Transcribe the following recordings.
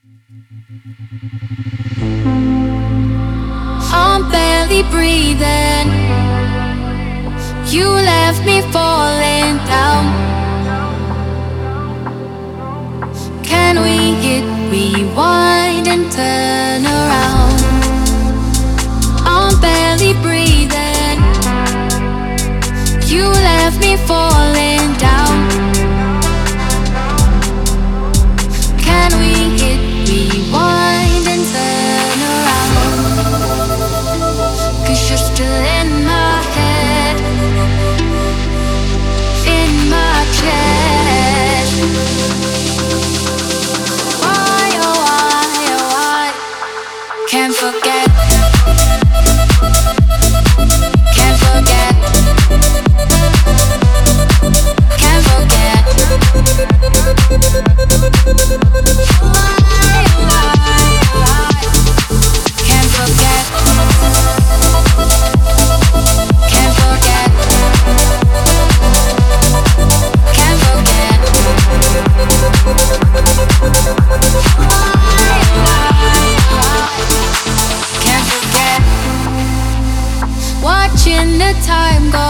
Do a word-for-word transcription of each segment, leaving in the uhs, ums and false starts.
I'm barely breathing. You left me falling down. Can we hit rewind and turn around? I'm barely breathing. You left me falling down. Can we hit rewind and turn around? 'Cause you're still in my head, in my chest. Why, oh why, oh why? Can't forget. Can't forget. Can't forget. Why, oh why, oh why? Can't forget. Can't forget. Can't forget. Why, why, why? Can't forget. Watching the time go,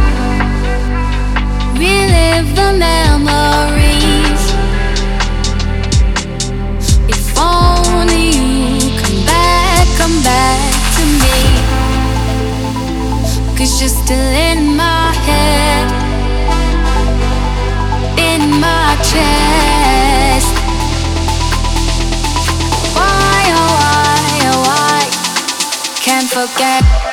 relive the memories. If only you come back, come back to me. 'Cause you're still in my head, in my chest. Why, oh why, oh why? Can't forget.